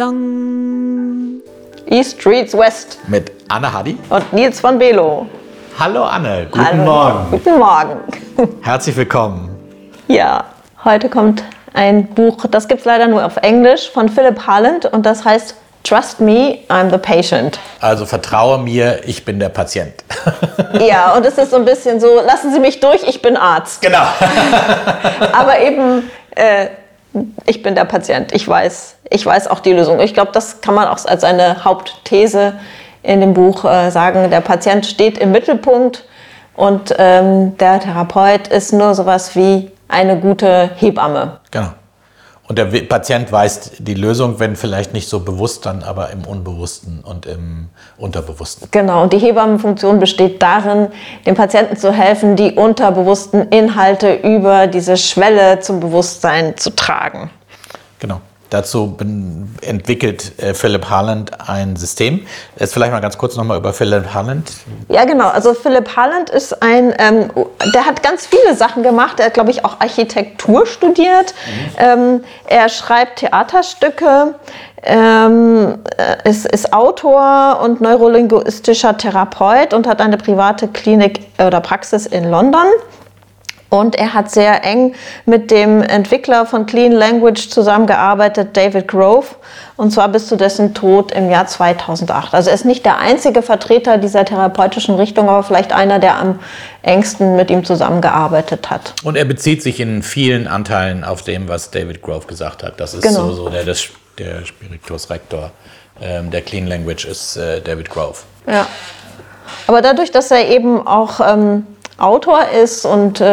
Dang. East Streets West. Mit Anne Hadi und Nils von Below. Hallo Anne, guten Hallo. Morgen. Guten Morgen. Herzlich willkommen. Ja, heute kommt ein Buch, das gibt es leider nur auf Englisch, von Philip Harland und das heißt Trust Me, I'm the Patient. Also vertraue mir, ich bin der Patient. Ja, und es ist so ein bisschen so, lassen Sie mich durch, ich bin Arzt. Genau. Aber eben, ich bin der Patient, ich weiß auch die Lösung. Ich glaube, das kann man auch als eine Hauptthese in dem Buch sagen. Der Patient steht im Mittelpunkt und der Therapeut ist nur sowas wie eine gute Hebamme. Genau. Und der Patient weiß die Lösung, wenn vielleicht nicht so bewusst, dann aber im Unbewussten und im Unterbewussten. Genau, und die Hebammenfunktion besteht darin, dem Patienten zu helfen, die unterbewussten Inhalte über diese Schwelle zum Bewusstsein zu tragen. Genau. Dazu entwickelt Philip Harland ein System. Jetzt vielleicht mal ganz kurz nochmal über Philip Harland. Ja, genau. Also Philip Harland ist der hat ganz viele Sachen gemacht. Er hat, glaube ich, auch Architektur studiert. Er schreibt Theaterstücke, ist Autor und neurolinguistischer Therapeut und hat eine private Klinik oder Praxis in London. Und er hat sehr eng mit dem Entwickler von Clean Language zusammengearbeitet, David Grove, und zwar bis zu dessen Tod im Jahr 2008. Also er ist nicht der einzige Vertreter dieser therapeutischen Richtung, aber vielleicht einer, der am engsten mit ihm zusammengearbeitet hat. Und er bezieht sich in vielen Anteilen auf dem, was David Grove gesagt hat. Das ist genau. der Spiritus Rector der Clean Language ist David Grove. Ja, aber dadurch, dass er eben auch Autor ist und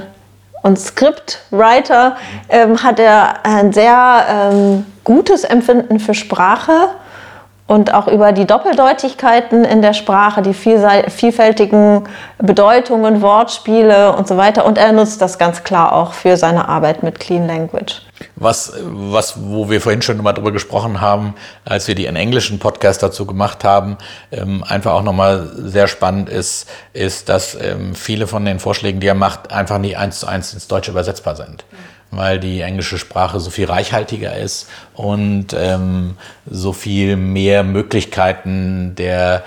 Scriptwriter, hat er ein sehr gutes Empfinden für Sprache und auch über die Doppeldeutigkeiten in der Sprache, die vielfältigen Bedeutungen, Wortspiele und so weiter. Und er nutzt das ganz klar auch für seine Arbeit mit Clean Language. Wo wir vorhin schon mal drüber gesprochen haben, als wir den englischen Podcast dazu gemacht haben, einfach auch nochmal sehr spannend ist, dass viele von den Vorschlägen, die er macht, einfach nicht 1:1 ins Deutsche übersetzbar sind. Weil die englische Sprache so viel reichhaltiger ist und so viel mehr Möglichkeiten der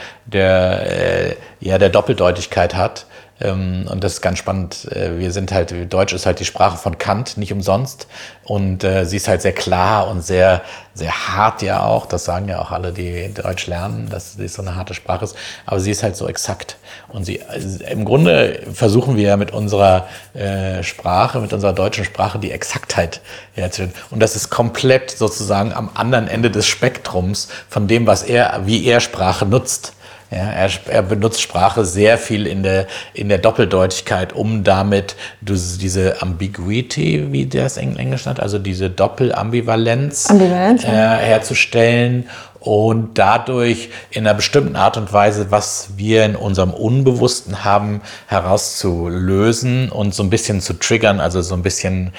Doppeldeutigkeit hat. Und das ist ganz spannend. Deutsch ist halt die Sprache von Kant, nicht umsonst. Und sie ist halt sehr klar und sehr, sehr hart ja auch. Das sagen ja auch alle, die Deutsch lernen, dass sie so eine harte Sprache ist. Aber sie ist halt so exakt. Und im Grunde versuchen wir mit unserer Sprache, mit unserer deutschen Sprache die Exaktheit herzustellen. Und das ist komplett sozusagen am anderen Ende des Spektrums von dem, wie er Sprache nutzt. Ja, er benutzt Sprache sehr viel in der Doppeldeutigkeit, um damit diese Ambiguity, wie das Englisch nennt, also diese Doppelambivalenz herzustellen und dadurch in einer bestimmten Art und Weise, was wir in unserem Unbewussten haben, herauszulösen und so ein bisschen zu triggern, also so ein bisschen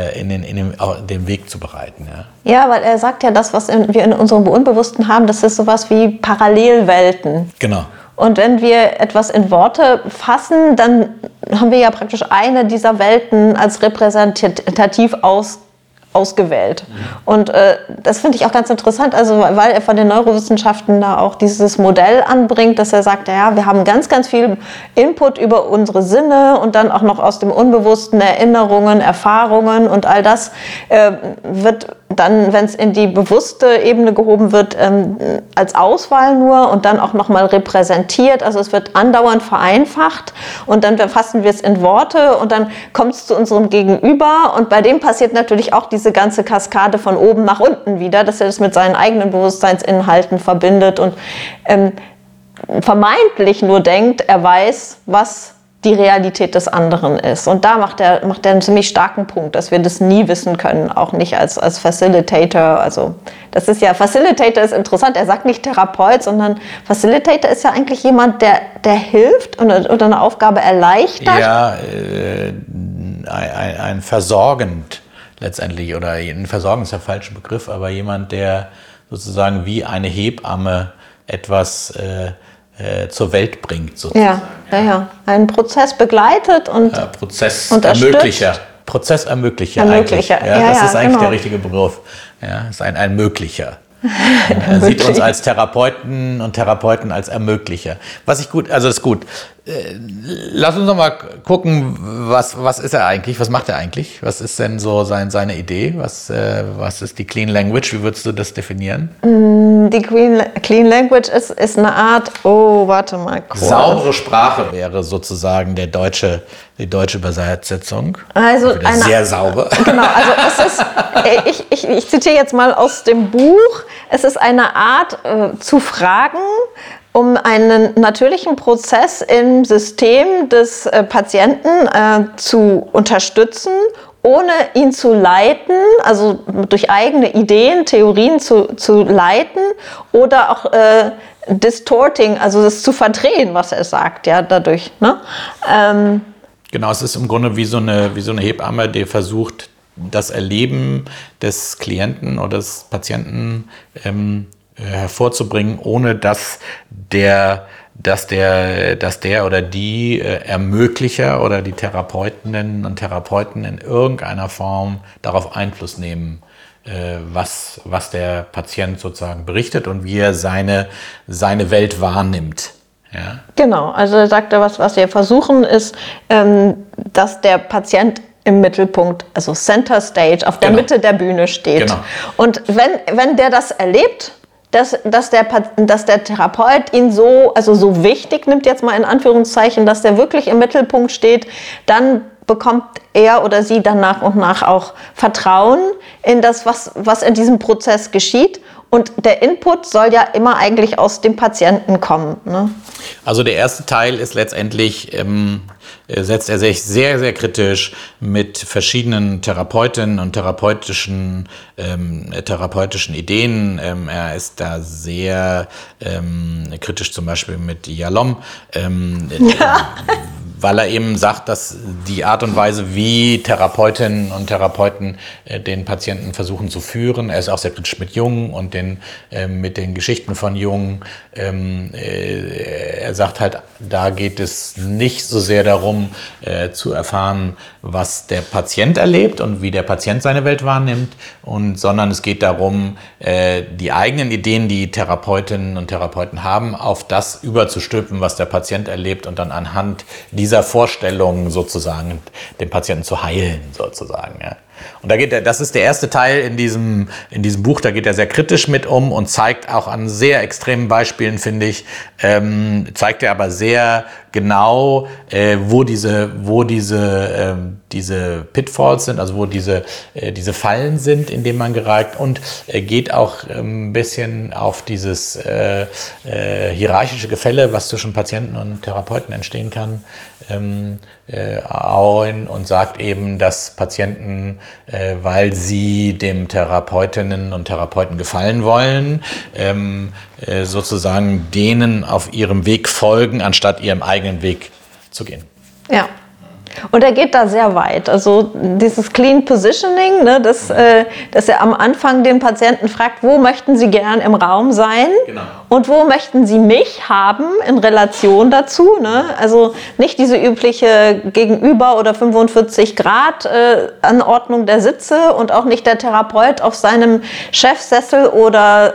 den Weg zu bereiten. Ja, weil er sagt ja, das, was wir in unserem Unbewussten haben, das ist sowas wie Parallelwelten. Genau. Und wenn wir etwas in Worte fassen, dann haben wir ja praktisch eine dieser Welten als repräsentativ ausgewählt. Und das finde ich auch ganz interessant, also weil er von den Neurowissenschaften da auch dieses Modell anbringt, dass er sagt, ja, wir haben ganz, ganz viel Input über unsere Sinne und dann auch noch aus dem Unbewussten Erinnerungen, Erfahrungen und all das wird dann, wenn es in die bewusste Ebene gehoben wird, als Auswahl nur und dann auch nochmal repräsentiert. Also es wird andauernd vereinfacht und dann fassen wir es in Worte und dann kommt es zu unserem Gegenüber und bei dem passiert natürlich auch diese ganze Kaskade von oben nach unten wieder, dass er das mit seinen eigenen Bewusstseinsinhalten verbindet und vermeintlich nur denkt, er weiß, was die Realität des anderen ist. Und da macht er einen ziemlich starken Punkt, dass wir das nie wissen können, auch nicht als Facilitator. Also das ist ja, Facilitator ist interessant, er sagt nicht Therapeut, sondern Facilitator ist ja eigentlich jemand, der hilft oder eine Aufgabe erleichtert. Ja, ein versorgend letztendlich, oder ein Versorgen ist der falsche Begriff, aber jemand, der sozusagen wie eine Hebamme etwas zur Welt bringt, sozusagen. Ja. Einen Prozess begleitet und Prozessermöglicher. Prozessermöglicher eigentlich. Ja, das ist eigentlich genau. der richtige Begriff. Ja, ist ein Ermöglicher. Er sieht uns als Therapeuten und Therapeuten als Ermöglicher. Was ich gut, also ist gut. Lass uns noch mal gucken, was ist er eigentlich? Was macht er eigentlich? Was ist denn so seine Idee? Was ist die Clean Language? Wie würdest du das definieren? Die Clean Language ist eine Art, warte mal kurz. Saubere Sprache wäre sozusagen die deutsche Übersetzung. Also sehr sauber. Genau, also es ist, ich zitiere jetzt mal aus dem Buch, es ist eine Art zu fragen, um einen natürlichen Prozess im System des Patienten zu unterstützen, ohne ihn zu leiten, also durch eigene Ideen, Theorien zu leiten oder auch distorting, also das zu verdrehen, was er sagt, ja, dadurch. Ne? Genau, es ist im Grunde wie so eine Hebamme, die versucht, das Erleben des Klienten oder des Patienten hervorzubringen, ohne dass der oder die Ermöglicher oder die Therapeutinnen und Therapeuten in irgendeiner Form darauf Einfluss nehmen, was der Patient sozusagen berichtet und wie er seine Welt wahrnimmt. Ja. Genau, also er sagte, was wir versuchen ist, dass der Patient im Mittelpunkt, also Center Stage, auf der Mitte der Bühne steht. Genau. Und wenn der das erlebt, dass der Therapeut ihn so wichtig nimmt, jetzt mal in Anführungszeichen, dass der wirklich im Mittelpunkt steht, dann bekommt er oder sie dann nach und nach auch Vertrauen in das, was in diesem Prozess geschieht. Und der Input soll ja immer eigentlich aus dem Patienten kommen. Ne? Also der erste Teil ist letztendlich, setzt er sich sehr, sehr kritisch mit verschiedenen Therapeutinnen und therapeutischen Ideen. Er ist da sehr kritisch zum Beispiel mit Yalom. Weil er eben sagt, dass die Art und Weise, wie Therapeutinnen und Therapeuten den Patienten versuchen zu führen, er ist auch sehr kritisch mit Jung und mit den Geschichten von Jung. Er sagt halt, da geht es nicht so sehr darum, zu erfahren, was der Patient erlebt und wie der Patient seine Welt wahrnimmt, sondern es geht darum, die eigenen Ideen, die Therapeutinnen und Therapeuten haben, auf das überzustülpen, was der Patient erlebt und dann anhand dieser Vorstellungen sozusagen den Patienten zu heilen sozusagen. Ja. Und das ist der erste Teil in diesem Buch, da geht er sehr kritisch mit um und zeigt auch an sehr extremen Beispielen, finde ich, zeigt er aber sehr genau, wo diese Pitfalls sind, also wo diese Fallen sind, in denen man geragt, und geht auch ein bisschen auf dieses hierarchische Gefälle, was zwischen Patienten und Therapeuten entstehen kann, und sagt eben, dass Patienten, weil sie dem Therapeutinnen und Therapeuten gefallen wollen, sozusagen denen auf ihrem Weg folgen, anstatt ihrem eigenen Weg zu gehen. Ja. Und er geht da sehr weit. Also dieses Clean Positioning, ne, dass er am Anfang den Patienten fragt, wo möchten Sie gern im Raum sein? Genau. Und wo möchten Sie mich haben in Relation dazu? Ne? Also nicht diese übliche Gegenüber- oder 45 Grad Anordnung der Sitze und auch nicht der Therapeut auf seinem Chefsessel oder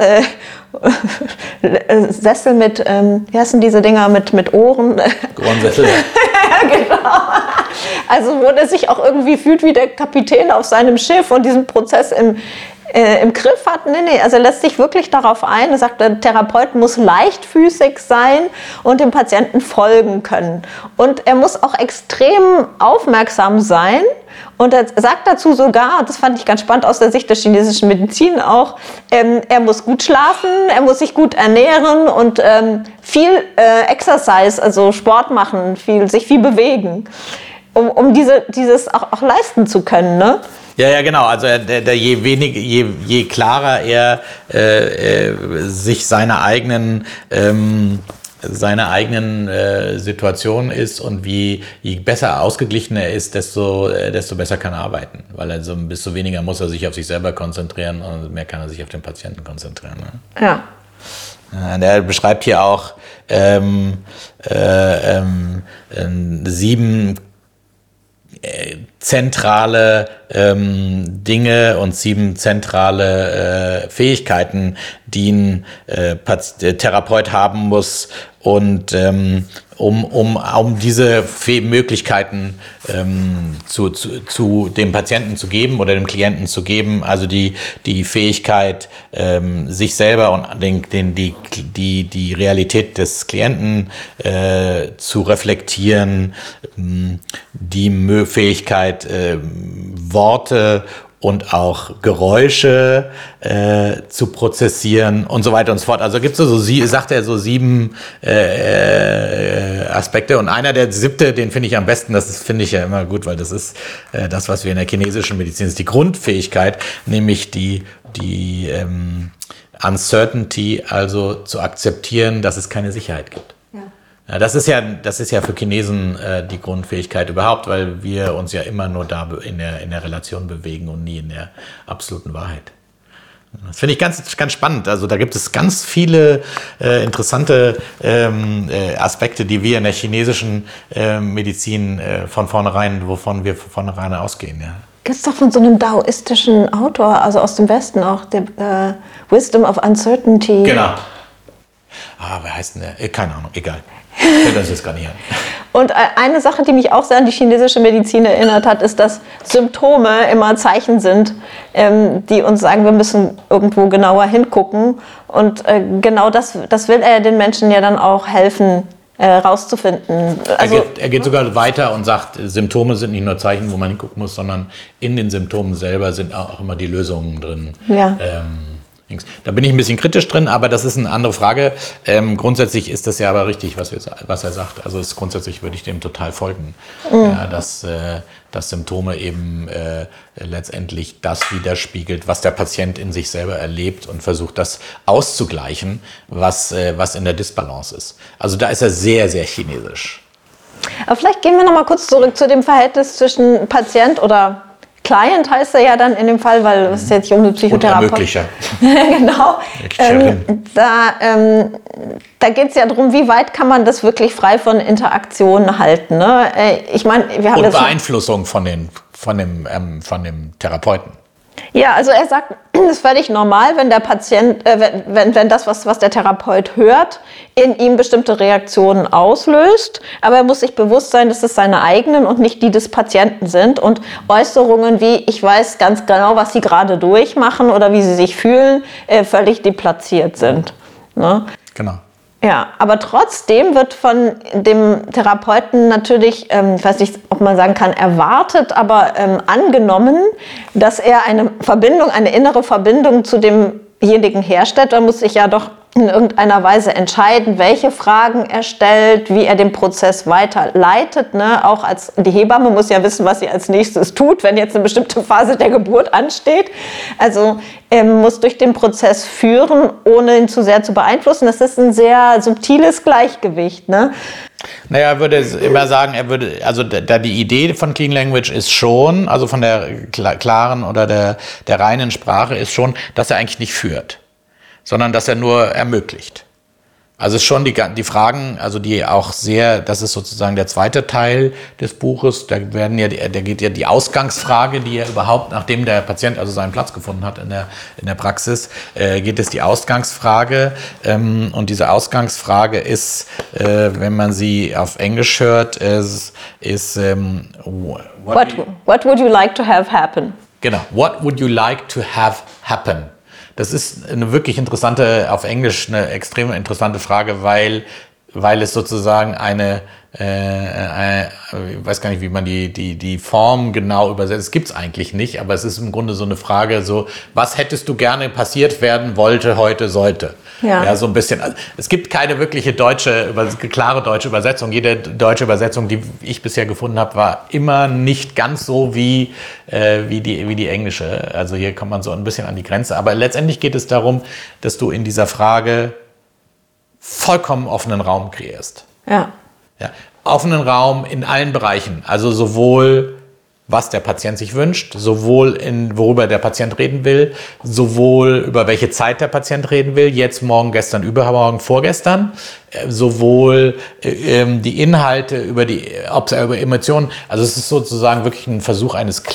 Sessel mit, wie heißen diese Dinger mit Ohren? Grundsessel. Ja, genau. Also wo der sich auch irgendwie fühlt wie der Kapitän auf seinem Schiff und diesen Prozess im Griff hat. Nee, also er lässt sich wirklich darauf ein. Er sagt, der Therapeut muss leichtfüßig sein und dem Patienten folgen können. Und er muss auch extrem aufmerksam sein. Und er sagt dazu sogar, das fand ich ganz spannend aus der Sicht der chinesischen Medizin auch, er muss gut schlafen, er muss sich gut ernähren und viel Exercise, also Sport machen, sich viel bewegen, um dieses auch leisten zu können, ne? Ja, genau. Also je klarer er sich seiner eigenen Situation ist und je besser ausgeglichen er ist, desto besser kann er arbeiten. Weil desto weniger muss er sich auf sich selber konzentrieren und mehr kann er sich auf den Patienten konzentrieren. Ne? Ja. Und er beschreibt hier auch 7 zentrale Dinge und 7 zentrale Fähigkeiten, die ein Therapeut haben muss, und um diese Möglichkeiten zu dem Patienten zu geben oder dem Klienten zu geben, also die Fähigkeit, sich selber und die Realität des Klienten zu reflektieren, die Fähigkeit, Worte und auch Geräusche zu prozessieren und so weiter und so fort. Also gibt es sagt er, so 7 Aspekte. Und einer, der 7., den finde ich am besten, finde ich ja immer gut, weil das ist das, was wir in der chinesischen Medizin ist, die Grundfähigkeit, nämlich die Uncertainty, also zu akzeptieren, dass es keine Sicherheit gibt. Ja, das ist ja für Chinesen die Grundfähigkeit überhaupt, weil wir uns ja immer nur da in der Relation bewegen und nie in der absoluten Wahrheit. Das finde ich ganz, ganz spannend. Also da gibt es ganz viele interessante Aspekte, die wir in der chinesischen Medizin wovon wir von vornherein ausgehen. Ja. Gibt es doch von so einem daoistischen Autor, also aus dem Westen auch, der Wisdom of Uncertainty. Genau. Wer heißt denn der? Keine Ahnung, egal. Fällt uns jetzt gar nicht an. Und eine Sache, die mich auch sehr an die chinesische Medizin erinnert hat, ist, dass Symptome immer Zeichen sind, die uns sagen, wir müssen irgendwo genauer hingucken. Und genau das will er den Menschen ja dann auch helfen, rauszufinden. Also, er geht sogar weiter und sagt, Symptome sind nicht nur Zeichen, wo man hingucken muss, sondern in den Symptomen selber sind auch immer die Lösungen drin. Ja. Da bin ich ein bisschen kritisch drin, aber das ist eine andere Frage. Grundsätzlich ist das ja aber richtig, was er sagt. Also grundsätzlich würde ich dem total folgen, ja, dass Symptome eben letztendlich das widerspiegelt, was der Patient in sich selber erlebt und versucht, das auszugleichen, was in der Disbalance ist. Also da ist er sehr, sehr chinesisch. Aber vielleicht gehen wir noch mal kurz zurück zu dem Verhältnis zwischen Patient oder Client heißt er ja dann in dem Fall, weil es jetzt nicht um eine Psychotherapie geht. Genau. Da geht es ja darum, wie weit kann man das wirklich frei von Interaktionen halten. Ne? Ich meine, wir haben und Beeinflussung von dem Therapeuten. Ja, also er sagt, es ist völlig normal, wenn der Patient, wenn das, was der Therapeut hört, in ihm bestimmte Reaktionen auslöst. Aber er muss sich bewusst sein, dass es seine eigenen und nicht die des Patienten sind. Und Äußerungen wie, ich weiß ganz genau, was Sie gerade durchmachen oder wie Sie sich fühlen, völlig deplatziert sind. Ne? Genau. Ja, aber trotzdem wird von dem Therapeuten natürlich, ich weiß nicht, ob man sagen kann, erwartet, aber angenommen, dass er eine innere Verbindung zu demjenigen herstellt. Er muss sich ja doch in irgendeiner Weise entscheiden, welche Fragen er stellt, wie er den Prozess weiterleitet. Ne? Auch die Hebamme muss ja wissen, was sie als nächstes tut, wenn jetzt eine bestimmte Phase der Geburt ansteht. Also er muss durch den Prozess führen, ohne ihn zu sehr zu beeinflussen. Das ist ein sehr subtiles Gleichgewicht. Ne? Naja, er würde immer sagen, also da die Idee von Clean Language ist schon, also von der klaren oder der reinen Sprache ist schon, dass er eigentlich nicht führt, sondern dass er nur ermöglicht. Also es ist schon die Fragen, also die auch sehr, das ist sozusagen der zweite Teil des Buches, da geht ja die Ausgangsfrage, die er überhaupt, nachdem der Patient also seinen Platz gefunden hat in der Praxis, geht es die Ausgangsfrage, und diese Ausgangsfrage ist, wenn man sie auf Englisch hört, ist what would you like to have happen? Genau, what would you like to have happen? Das ist eine wirklich interessante, auf Englisch eine extrem interessante Frage, weil es sozusagen ich weiß gar nicht, wie man die Form genau übersetzt. Es gibt es eigentlich nicht, aber es ist im Grunde so eine Frage, so, was hättest du gerne passiert werden wollte, heute, sollte? Ja, so ein bisschen. Also, es gibt keine wirkliche klare deutsche Übersetzung. Jede deutsche Übersetzung, die ich bisher gefunden habe, war immer nicht ganz so wie die englische. Also hier kommt man so ein bisschen an die Grenze. Aber letztendlich geht es darum, dass du in dieser Frage vollkommen offenen Raum kreierst. Ja. Ja, offenen Raum in allen Bereichen, also sowohl was der Patient sich wünscht, sowohl worüber der Patient reden will, sowohl über welche Zeit der Patient reden will, jetzt, morgen, gestern, übermorgen, vorgestern, sowohl die Inhalte über Emotionen. Also es ist sozusagen wirklich ein Versuch eines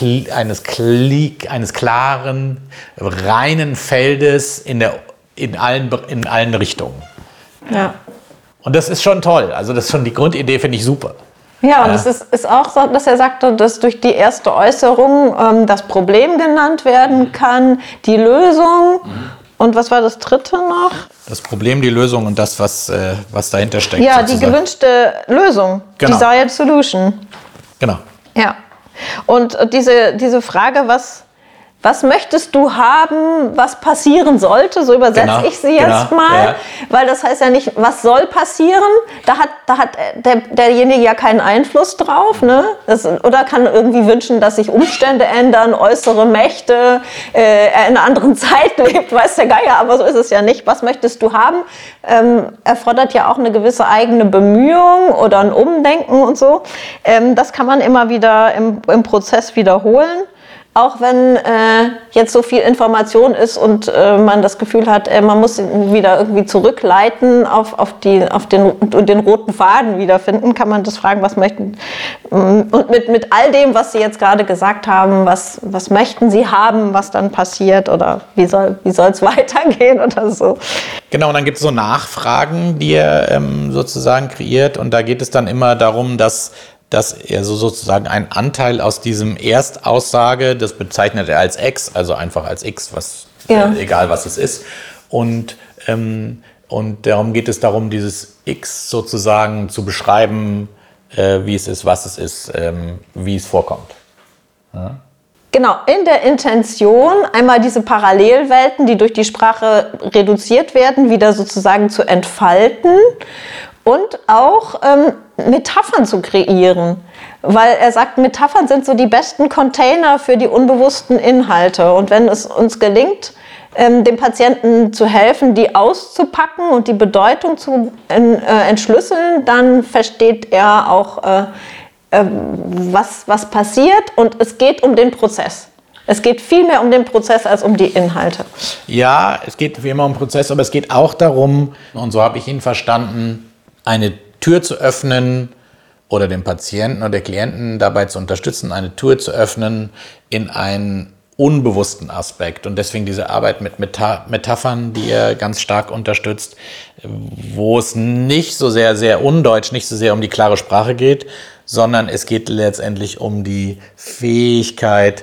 klaren, reinen Feldes in allen Richtungen. Ja. Und das ist schon toll. Also das ist schon die Grundidee, finde ich super. Ja, und es ist auch so, dass er sagte, dass durch die erste Äußerung das Problem genannt werden kann, die Lösung. Und was war das dritte noch? Das Problem, die Lösung und das, was dahinter steckt. Ja, sozusagen. die gewünschte Lösung. Genau. Desired Solution. Genau. Ja. Und diese Frage, was möchtest du haben, was passieren sollte, so übersetze ich sie jetzt mal, ja. Weil das heißt ja nicht, was soll passieren, da hat derjenige ja keinen Einfluss drauf, ne? Oder kann irgendwie wünschen, dass sich Umstände ändern, äußere Mächte, er in einer anderen Zeit lebt, weiß der Geier, aber so ist es ja nicht. Was möchtest du haben? Erfordert ja auch eine gewisse eigene Bemühung oder ein Umdenken und so. Das kann man immer wieder im Prozess wiederholen. Auch wenn jetzt so viel Information ist und man das Gefühl hat, man muss ihn wieder irgendwie zurückleiten auf den roten Faden wiederfinden, kann man das fragen, was möchten. Und mit all dem, was Sie jetzt gerade gesagt haben, was möchten Sie haben, was dann passiert oder wie soll es weitergehen oder so. Genau, und dann gibt es so Nachfragen, die er sozusagen kreiert. Und da geht es dann immer darum, dass er so sozusagen einen Anteil aus diesem Erstaussage, das bezeichnet er als X, also einfach als X, egal was es ist. Und darum geht es darum, dieses X sozusagen zu beschreiben, wie es ist, was es ist, wie es vorkommt. Ja. Genau, in der Intention, einmal diese Parallelwelten, die durch die Sprache reduziert werden, wieder sozusagen zu entfalten und auch Metaphern zu kreieren. Weil er sagt, Metaphern sind so die besten Container für die unbewussten Inhalte. Und wenn es uns gelingt, dem Patienten zu helfen, die auszupacken und die Bedeutung zu entschlüsseln, dann versteht er auch, was passiert, und es geht um den Prozess. Es geht viel mehr um den Prozess als um die Inhalte. Ja, es geht wie immer um den Prozess, aber es geht auch darum, und so habe ich ihn verstanden, eine Tür zu öffnen oder den Patienten oder den Klienten dabei zu unterstützen, eine Tür zu öffnen in einen unbewussten Aspekt. Und deswegen diese Arbeit mit Metaphern, die er ganz stark unterstützt, wo es nicht so sehr, sehr undeutsch, nicht so sehr um die klare Sprache geht, sondern es geht letztendlich um die Fähigkeit,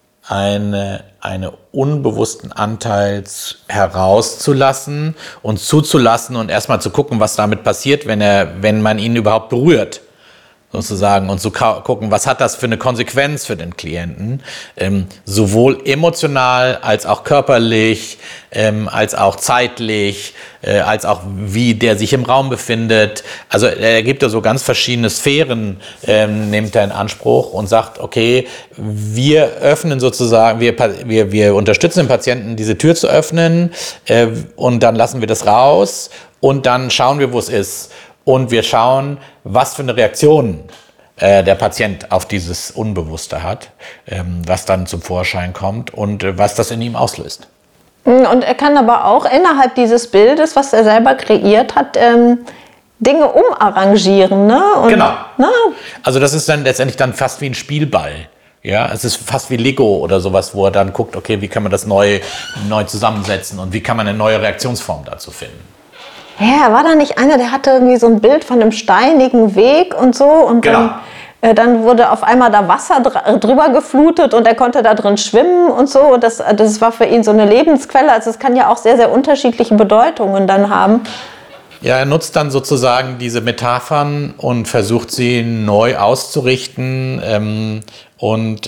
einen unbewussten Anteil herauszulassen und zuzulassen und erstmal zu gucken, was damit passiert, wenn man ihn überhaupt berührt, sozusagen, und zu gucken, was hat das für eine Konsequenz für den Klienten, sowohl emotional als auch körperlich, als auch zeitlich, als auch wie der sich im Raum befindet. Also er gibt ja so ganz verschiedene Sphären, nimmt er in Anspruch und sagt, okay, wir öffnen sozusagen, wir unterstützen den Patienten, diese Tür zu öffnen, und dann lassen wir das raus und dann schauen wir, wo es ist. Und wir schauen, was für eine Reaktion der Patient auf dieses Unbewusste hat, was dann zum Vorschein kommt und was das in ihm auslöst. Und er kann aber auch innerhalb dieses Bildes, was er selber kreiert hat, Dinge umarrangieren. Ne? Und, genau. Ne? Also das ist dann letztendlich dann fast wie ein Spielball. Ja, es ist fast wie Lego oder sowas, wo er dann guckt, okay, wie kann man das neu zusammensetzen und wie kann man eine neue Reaktionsform dazu finden. Ja, war da nicht einer, der hatte irgendwie so ein Bild von einem steinigen Weg und so, und genau. Dann wurde auf einmal da Wasser drüber geflutet und er konnte da drin schwimmen und so, und das war für ihn so eine Lebensquelle. Also es kann ja auch sehr, sehr unterschiedliche Bedeutungen dann haben. Ja, er nutzt dann sozusagen diese Metaphern und versucht sie neu auszurichten, und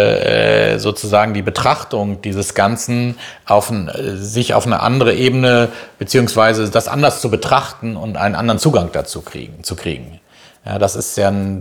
sozusagen die Betrachtung dieses Ganzen sich auf eine andere Ebene, beziehungsweise das anders zu betrachten und einen anderen Zugang dazu zu kriegen. Ja, das ist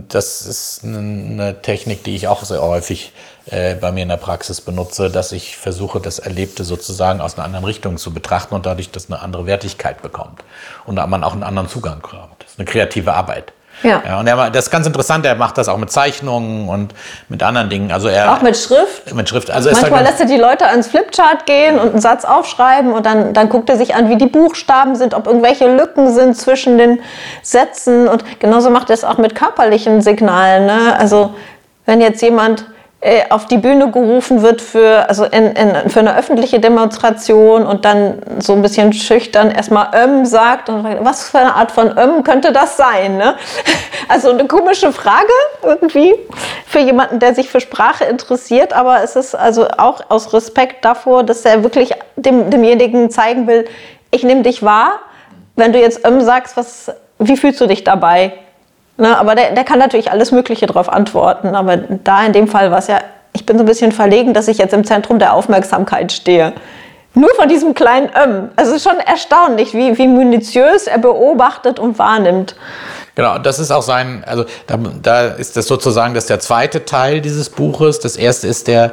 eine Technik, die ich auch sehr häufig bei mir in der Praxis benutze, dass ich versuche, das Erlebte sozusagen aus einer anderen Richtung zu betrachten und dadurch das eine andere Wertigkeit bekommt und man auch einen anderen Zugang hat. Das ist eine kreative Arbeit. Ja. Und das ist ganz interessant, er macht das auch mit Zeichnungen und mit anderen Dingen. Also auch mit Schrift? Mit Schrift. Also manchmal lässt er die Leute ans Flipchart gehen und einen Satz aufschreiben und dann guckt er sich an, wie die Buchstaben sind, ob irgendwelche Lücken sind zwischen den Sätzen. Und genauso macht er es auch mit körperlichen Signalen. Ne? Also wenn jetzt jemand auf die Bühne gerufen wird für eine öffentliche Demonstration und dann so ein bisschen schüchtern erstmal sagt und fragt, was für eine Art von könnte das sein? Ne? Also eine komische Frage irgendwie für jemanden, der sich für Sprache interessiert, aber es ist also auch aus Respekt davor, dass er wirklich demjenigen zeigen will, ich nehme dich wahr, wenn du jetzt sagst, wie fühlst du dich dabei? Ne, aber der kann natürlich alles Mögliche darauf antworten. Aber da in dem Fall war es ja, ich bin so ein bisschen verlegen, dass ich jetzt im Zentrum der Aufmerksamkeit stehe. Nur von diesem kleinen Also es ist schon erstaunlich, wie minutiös er beobachtet und wahrnimmt. Genau, das ist auch da ist das sozusagen der zweite Teil dieses Buches. Das erste ist der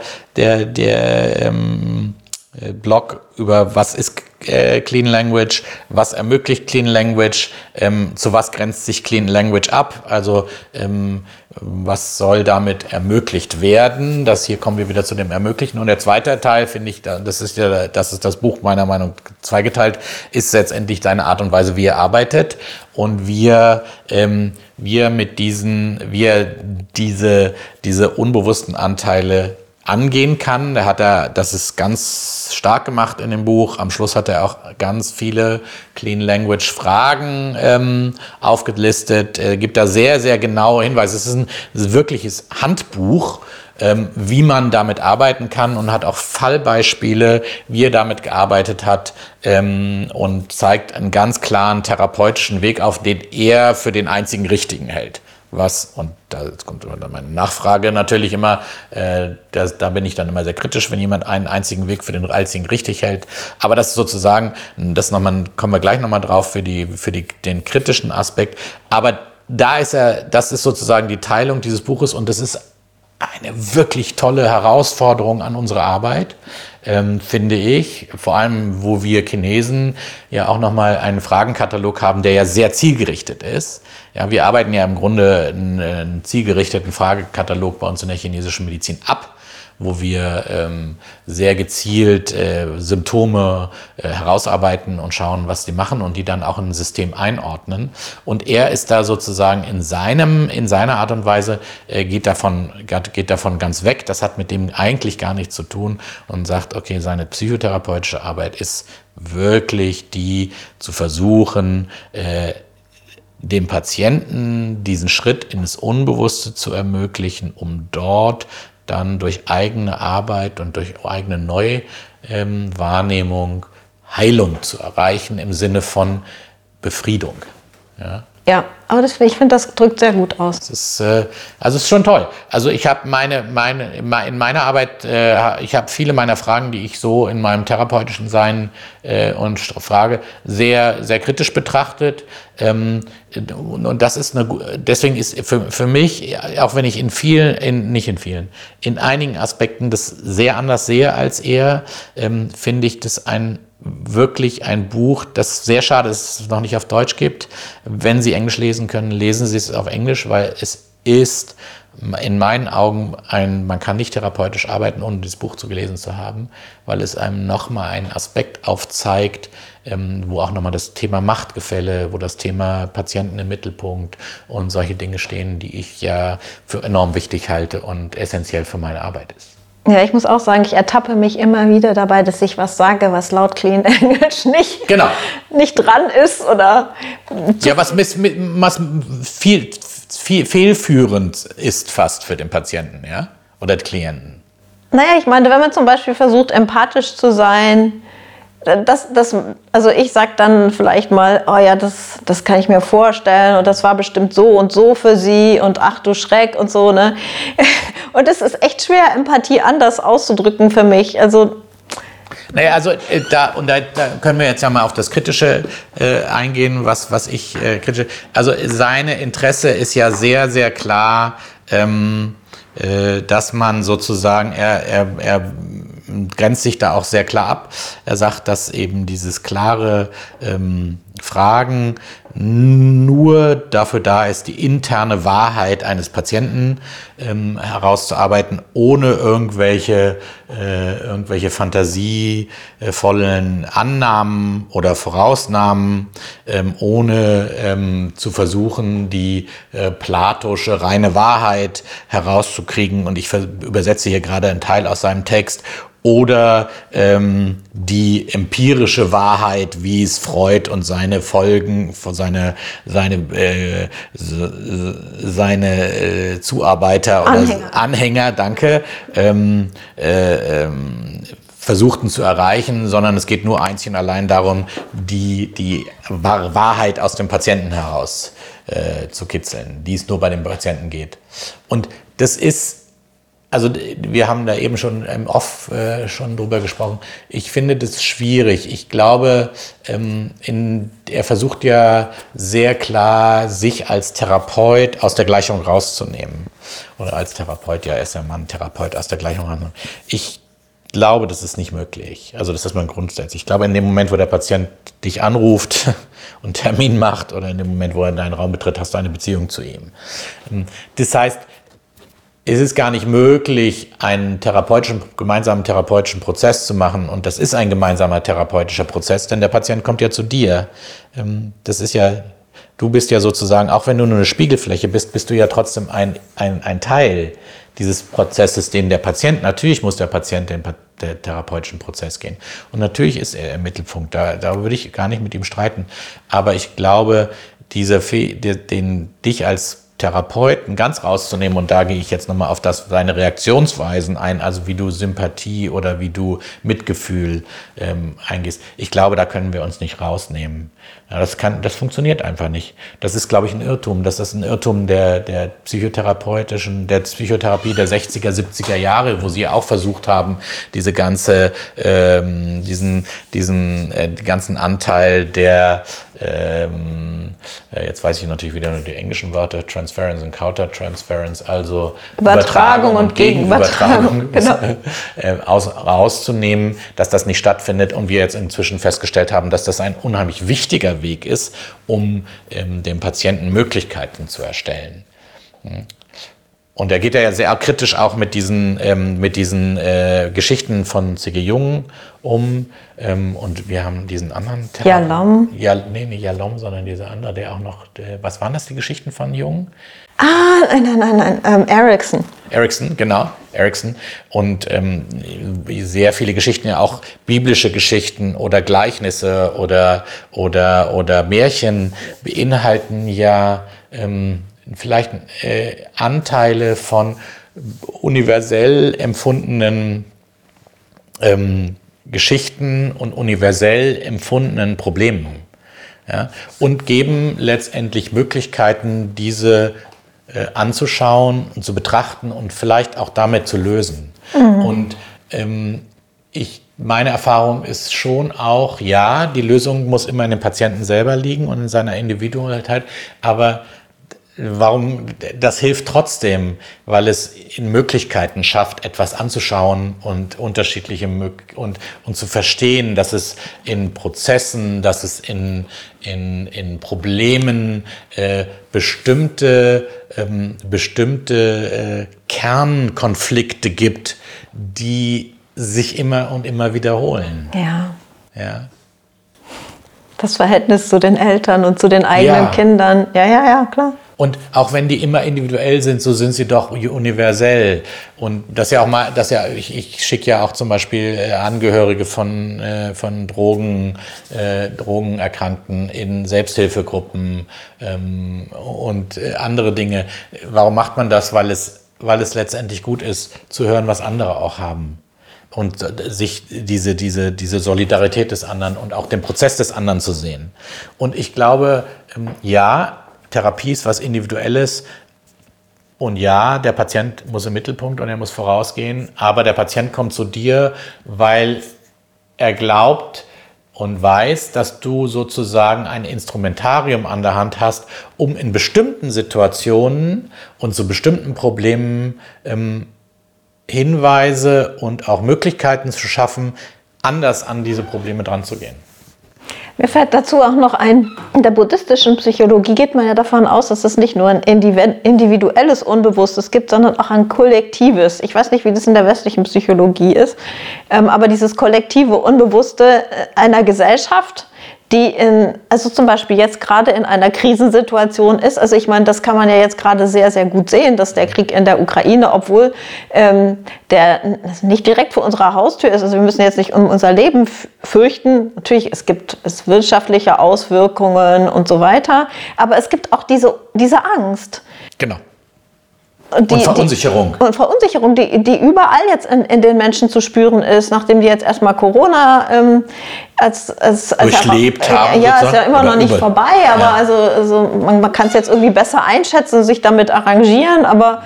Blog über was ist Clean Language, was ermöglicht Clean Language, zu was grenzt sich Clean Language ab, also was soll damit ermöglicht werden. Hier kommen wir wieder zu dem Ermöglichen. Und der zweite Teil, finde ich, das ist das Buch meiner Meinung nach zweigeteilt, ist letztendlich seine Art und Weise, wie er arbeitet und diese unbewussten Anteile angehen kann. Das ist ganz stark gemacht in dem Buch. Am Schluss hat er auch ganz viele Clean Language Fragen aufgelistet, gibt da sehr, sehr genaue Hinweise. Es ist ein wirkliches Handbuch, wie man damit arbeiten kann und hat auch Fallbeispiele, wie er damit gearbeitet hat und zeigt einen ganz klaren therapeutischen Weg auf, den er für den einzigen richtigen hält. Und da kommt dann meine Nachfrage natürlich immer, da bin ich dann immer sehr kritisch, wenn jemand einen einzigen Weg für den einzigen richtig hält. Aber das ist sozusagen, kommen wir gleich nochmal drauf für den kritischen Aspekt. Aber das ist sozusagen die Teilung dieses Buches und das ist eine wirklich tolle Herausforderung an unsere Arbeit, finde ich. Vor allem, wo wir Chinesen ja auch nochmal einen Fragenkatalog haben, der ja sehr zielgerichtet ist. Ja, wir arbeiten ja im Grunde einen zielgerichteten Fragekatalog bei uns in der chinesischen Medizin ab, wo wir sehr gezielt Symptome herausarbeiten und schauen, was die machen und die dann auch in ein System einordnen. Und er ist da sozusagen in seiner Art und Weise, geht davon ganz weg. Das hat mit dem eigentlich gar nichts zu tun und sagt, okay, seine psychotherapeutische Arbeit ist wirklich die, zu versuchen, dem Patienten diesen Schritt ins Unbewusste zu ermöglichen, um dort dann durch eigene Arbeit und durch eigene Neuwahrnehmung Heilung zu erreichen im Sinne von Befriedung. Ja, aber ich finde, das drückt sehr gut aus. Es ist schon toll. Also ich habe in meiner Arbeit, ich habe viele meiner Fragen, die ich so in meinem therapeutischen Sein und Frage sehr, sehr kritisch betrachtet. Und das ist deswegen ist für mich, auch wenn ich in einigen Aspekten das sehr anders sehe als er, finde ich das wirklich ein Buch, das sehr schade ist, dass es noch nicht auf Deutsch gibt. Wenn Sie Englisch lesen können, lesen Sie es auf Englisch, weil es ist in meinen Augen man kann nicht therapeutisch arbeiten, ohne dieses Buch gelesen zu haben, weil es einem nochmal einen Aspekt aufzeigt, wo auch nochmal das Thema Machtgefälle, wo das Thema Patienten im Mittelpunkt und solche Dinge stehen, die ich ja für enorm wichtig halte und essentiell für meine Arbeit ist. Ja, ich muss auch sagen, ich ertappe mich immer wieder dabei, dass ich was sage, was laut Clean English nicht dran ist oder... Ja, was viel fehlführend ist fast für den Patienten, ja? Oder den Klienten. Naja, ich meine, wenn man zum Beispiel versucht, empathisch zu sein, also ich sage dann vielleicht mal, oh ja, das kann ich mir vorstellen und das war bestimmt so und so für Sie und ach du Schreck und so, ne? Und es ist echt schwer, Empathie anders auszudrücken für mich, also... Naja, also da können wir jetzt ja mal auf das Kritische eingehen, was ich kritisch... Also seine Interesse ist ja sehr, sehr klar, dass man sozusagen, er grenzt sich da auch sehr klar ab. Er sagt, dass eben dieses klare Fragen nur dafür da ist, die interne Wahrheit eines Patienten herauszuarbeiten, ohne irgendwelche fantasievollen Annahmen oder Vorausnahmen, ohne zu versuchen, die platische reine Wahrheit herauszukriegen. Und ich übersetze hier gerade einen Teil aus seinem Text. Oder die empirische Wahrheit, wie es Freud und seine Folgen, seine Zuarbeiter oder Anhänger, danke, versuchten zu erreichen, sondern es geht nur einzig und allein darum, die Wahrheit aus dem Patienten heraus zu kitzeln, die es nur bei dem Patienten geht. Und das ist, also wir haben da eben schon im Off schon drüber gesprochen. Ich finde das schwierig. Ich glaube, er versucht ja sehr klar, sich als Therapeut aus der Gleichung rauszunehmen. Oder als Therapeut, ja, er ist ja Mann, Therapeut aus der Gleichung rauszunehmen. Ich glaube, das ist nicht möglich. Also das ist mein Grundsatz. Ich glaube, in dem Moment, wo der Patient dich anruft und einen Termin macht oder in dem Moment, wo er deinen Raum betritt, hast du eine Beziehung zu ihm. Das heißt, es ist gar nicht möglich, einen gemeinsamen therapeutischen Prozess zu machen. Und das ist ein gemeinsamer therapeutischer Prozess, denn der Patient kommt ja zu dir. Das ist ja, du bist ja sozusagen, auch wenn du nur eine Spiegelfläche bist, bist du ja trotzdem ein Teil dieses Prozesses, natürlich muss der Patient den therapeutischen Prozess gehen. Und natürlich ist er im Mittelpunkt, da würde ich gar nicht mit ihm streiten. Aber ich glaube, dich als Therapeuten ganz rauszunehmen, und da gehe ich jetzt nochmal auf seine Reaktionsweisen ein, also wie du Sympathie oder wie du Mitgefühl eingehst. Ich glaube, da können wir uns nicht rausnehmen. Ja, das funktioniert einfach nicht. Das ist, glaube ich, ein Irrtum. Das ist ein Irrtum der Psychotherapie der 60er, 70er Jahre, wo sie auch versucht haben, diesen ganzen Anteil der jetzt weiß ich natürlich wieder nur die englischen Wörter, Transference und Countertransference, also Übertragung und Gegenübertragung, genau. Rauszunehmen, dass das nicht stattfindet und wir jetzt inzwischen festgestellt haben, dass das ein unheimlich wichtiger Weg ist, um dem Patienten Möglichkeiten zu erstellen. Und er geht ja sehr kritisch auch mit diesen Geschichten von C.G. Jung um. Und wir haben diesen anderen Yalom. Nicht Yalom, sondern dieser andere, der auch noch, was waren das, die Geschichten von Jung? Nein, Erikson. Erikson, genau, Erikson. Und sehr viele Geschichten, ja auch biblische Geschichten oder Gleichnisse oder Märchen beinhalten ja vielleicht Anteile von universell empfundenen Geschichten und universell empfundenen Problemen. Ja, und geben letztendlich Möglichkeiten, diese anzuschauen und zu betrachten und vielleicht auch damit zu lösen. Mhm. Und meine Erfahrung ist schon auch, ja, die Lösung muss immer in dem Patienten selber liegen und in seiner Individualität, aber das hilft trotzdem, weil es in Möglichkeiten schafft, etwas anzuschauen und unterschiedliche und zu verstehen, dass es in Prozessen, dass es in Problemen bestimmte Kernkonflikte gibt, die sich immer und immer wiederholen. Ja. Ja. Das Verhältnis zu den Eltern und zu den eigenen Kindern. Ja, klar. Und auch wenn die immer individuell sind, so sind sie doch universell. Und ich schicke ja auch zum Beispiel Angehörige von Drogenerkrankten in Selbsthilfegruppen und andere Dinge. Warum macht man das? Weil es letztendlich gut ist, zu hören, was andere auch haben. Und sich diese Solidarität des anderen und auch den Prozess des anderen zu sehen. Und ich glaube, Therapie ist was Individuelles und der Patient muss im Mittelpunkt und er muss vorausgehen, aber der Patient kommt zu dir, weil er glaubt und weiß, dass du sozusagen ein Instrumentarium an der Hand hast, um in bestimmten Situationen und zu bestimmten Problemen Hinweise und auch Möglichkeiten zu schaffen, anders an diese Probleme dran zu gehen. Mir fällt dazu auch noch ein, in der buddhistischen Psychologie geht man ja davon aus, dass es nicht nur ein individuelles Unbewusstes gibt, sondern auch ein kollektives. Ich weiß nicht, wie das in der westlichen Psychologie ist, aber dieses kollektive Unbewusste einer Gesellschaft, die also zum Beispiel jetzt gerade in einer Krisensituation ist. Also ich meine, das kann man ja jetzt gerade sehr, sehr gut sehen, dass der Krieg in der Ukraine, obwohl der nicht direkt vor unserer Haustür ist, also wir müssen jetzt nicht um unser Leben fürchten. Natürlich, es gibt wirtschaftliche Auswirkungen und so weiter, aber es gibt auch diese Angst. Genau. Und Verunsicherung. Und Verunsicherung, die überall jetzt in den Menschen zu spüren ist, nachdem die jetzt erstmal Corona als durchlebt haben. Ja, ist ja immer noch nicht vorbei, aber ja. also man kann es jetzt irgendwie besser einschätzen und sich damit arrangieren, aber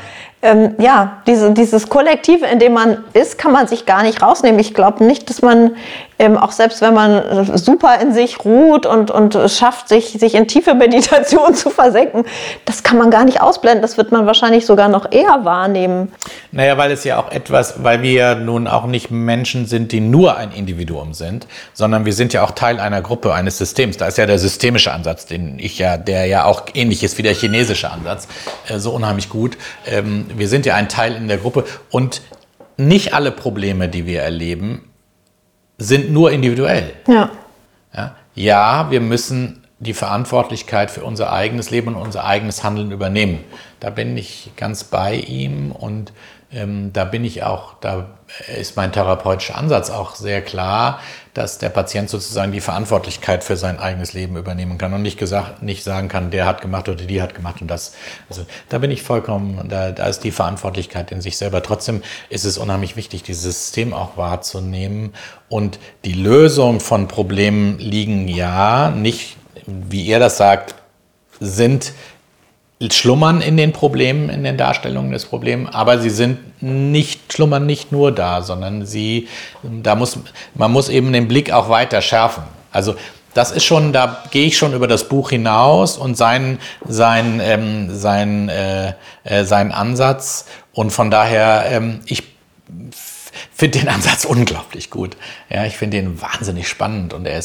dieses Kollektive, in dem man ist, kann man sich gar nicht rausnehmen. Ich glaube nicht, dass man, auch selbst wenn man super in sich ruht und schafft, sich in tiefe Meditation zu versenken, das kann man gar nicht ausblenden. Das wird man wahrscheinlich sogar noch eher wahrnehmen. Naja, weil es ja auch weil wir nun auch nicht Menschen sind, die nur ein Individuum sind, sondern wir sind ja auch Teil einer Gruppe, eines Systems. Da ist ja der systemische Ansatz, der ja auch ähnlich ist wie der chinesische Ansatz, so unheimlich gut. Wir sind ja ein Teil in der Gruppe und nicht alle Probleme, die wir erleben, sind nur individuell. Ja, wir müssen die Verantwortlichkeit für unser eigenes Leben und unser eigenes Handeln übernehmen. Da bin ich ganz bei ihm und da ist mein therapeutischer Ansatz auch sehr klar, dass der Patient sozusagen die Verantwortlichkeit für sein eigenes Leben übernehmen kann und nicht sagen kann, der hat gemacht oder die hat gemacht und das. Also da bin ich vollkommen, da ist die Verantwortlichkeit in sich selber. Trotzdem ist es unheimlich wichtig, dieses System auch wahrzunehmen und die Lösung von Problemen liegen ja nicht, wie ihr das sagt, schlummern in den Problemen, in den Darstellungen des Problems, aber sie schlummern nicht nur da, sondern man muss eben den Blick auch weiter schärfen. Also das ist schon, da gehe ich schon über das Buch hinaus und sein Ansatz und von daher, ich finde den Ansatz unglaublich gut. Ja, ich finde ihn wahnsinnig spannend und er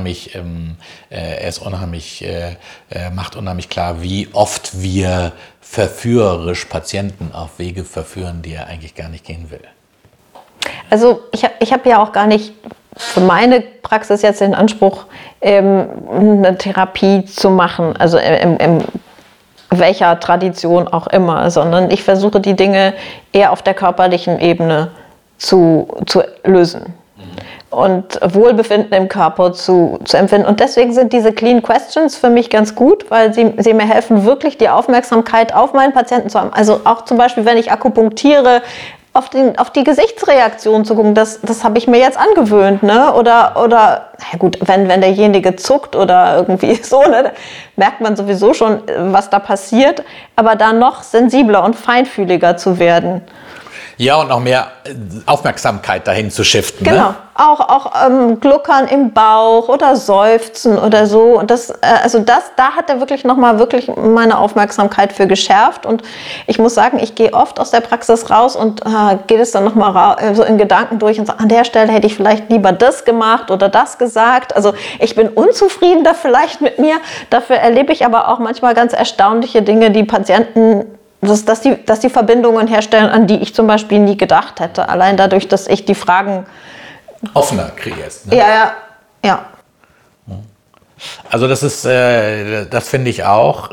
macht unheimlich klar, wie oft wir verführerisch Patienten auf Wege verführen, die er eigentlich gar nicht gehen will. Also ich hab ja auch gar nicht für meine Praxis jetzt den Anspruch, eine Therapie zu machen, also in welcher Tradition auch immer, sondern ich versuche die Dinge eher auf der körperlichen Ebene zu lösen und Wohlbefinden im Körper zu empfinden. Und deswegen sind diese Clean Questions für mich ganz gut, weil sie mir helfen, wirklich die Aufmerksamkeit auf meinen Patienten zu haben. Also auch zum Beispiel, wenn ich akupunktiere, auf die Gesichtsreaktion zu gucken, das habe ich mir jetzt angewöhnt, ne? Oder na gut, wenn derjenige zuckt oder irgendwie so, ne, merkt man sowieso schon, was da passiert, aber da noch sensibler und feinfühliger zu werden. Ja, und noch mehr Aufmerksamkeit dahin zu shiften. Genau, ne? auch Gluckern im Bauch oder Seufzen oder so. Und da hat er wirklich nochmal meine Aufmerksamkeit für geschärft. Und ich muss sagen, ich gehe oft aus der Praxis raus und gehe das dann nochmal so in Gedanken durch und sage, an der Stelle hätte ich vielleicht lieber das gemacht oder das gesagt. Also ich bin unzufrieden da vielleicht mit mir. Dafür erlebe ich aber auch manchmal ganz erstaunliche Dinge, die Patienten, dass die Verbindungen herstellen, an die ich zum Beispiel nie gedacht hätte. Allein dadurch, dass ich die Fragen offener kreierst. Ne? Ja. Also das finde ich auch.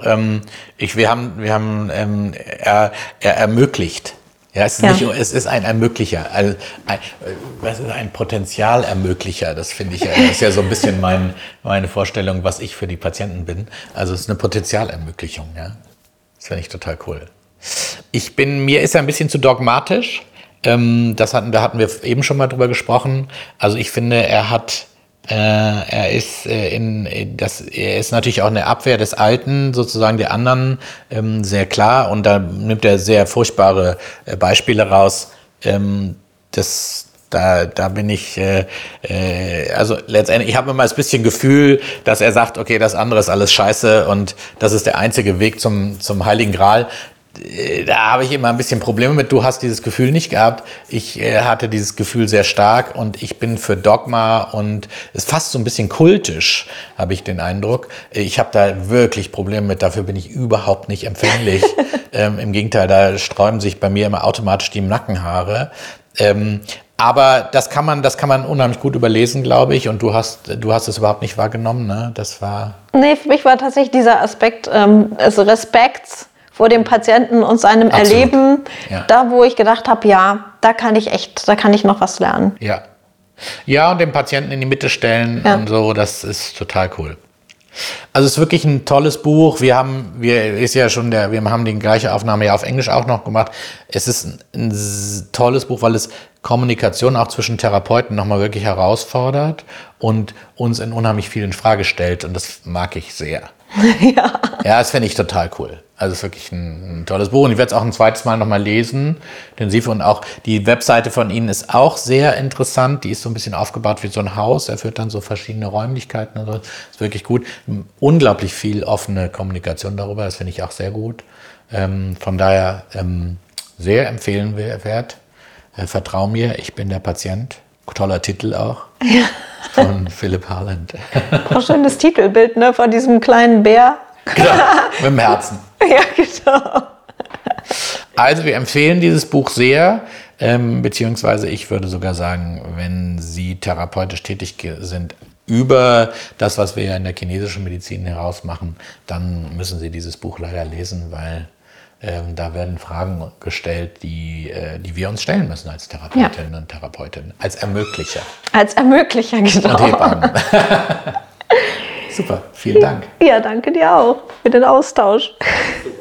Er ermöglicht. Ja, es ist ein Ermöglicher, was ist ein Potenzialermöglicher, das finde ich, das ist ja so ein bisschen meine Vorstellung, was ich für die Patienten bin. Also es ist eine Potenzialermöglichung, ja. Das finde ich total cool. Mir ist er ein bisschen zu dogmatisch. Da hatten wir eben schon mal drüber gesprochen. Also ich finde, er ist natürlich auch eine Abwehr des Alten, sozusagen der anderen, sehr klar. Und da nimmt er sehr furchtbare Beispiele raus. Da bin ich, also letztendlich, ich habe immer das bisschen Gefühl, dass er sagt, okay, das andere ist alles scheiße und das ist der einzige Weg zum Heiligen Gral. Da habe ich immer ein bisschen Probleme mit. Du hast dieses Gefühl nicht gehabt. Ich hatte dieses Gefühl sehr stark und ich bin für Dogma und es ist fast so ein bisschen kultisch, habe ich den Eindruck. Ich habe da wirklich Probleme mit. Dafür bin ich überhaupt nicht empfänglich. Im Gegenteil, da sträuben sich bei mir immer automatisch die Nackenhaare. Aber das kann man unheimlich gut überlesen, glaube ich. Und du hast es überhaupt nicht wahrgenommen, ne? Das war... Nee, für mich war tatsächlich dieser Aspekt des Respekts vor dem Patienten und seinem Absolut. Erleben, Ja. da wo ich gedacht habe, ja, da kann ich noch was lernen. Ja. Ja, und den Patienten in die Mitte stellen und so, das ist total cool. Also es ist wirklich ein tolles Buch. Wir haben die gleiche Aufnahme ja auf Englisch auch noch gemacht. Es ist ein tolles Buch, weil es Kommunikation auch zwischen Therapeuten nochmal wirklich herausfordert und uns in unheimlich vielen Frage stellt. Und das mag ich sehr. Ja, das finde ich total cool. Also es ist wirklich ein tolles Buch und ich werde es auch ein zweites Mal nochmal lesen, intensiv, und auch die Webseite von Ihnen ist auch sehr interessant, die ist so ein bisschen aufgebaut wie so ein Haus, er führt dann so verschiedene Räumlichkeiten und so, ist wirklich gut, unglaublich viel offene Kommunikation darüber, das finde ich auch sehr gut, von daher sehr empfehlenswert, Vertrau mir, ich bin der Patient, toller Titel auch. Ja. Von Philipp Harland. Auch schönes Titelbild, ne, von diesem kleinen Bär. Genau, mit dem Herzen. Ja, genau. Also wir empfehlen dieses Buch sehr, beziehungsweise ich würde sogar sagen, wenn Sie therapeutisch tätig sind über das, was wir ja in der chinesischen Medizin heraus machen, dann müssen Sie dieses Buch leider lesen, weil da werden Fragen gestellt, die wir uns stellen müssen als Therapeutinnen und Therapeuten, als Ermöglicher. Als Ermöglicher, genau. Und Hebammen. Super, vielen Dank. Ja, danke dir auch für den Austausch. Super.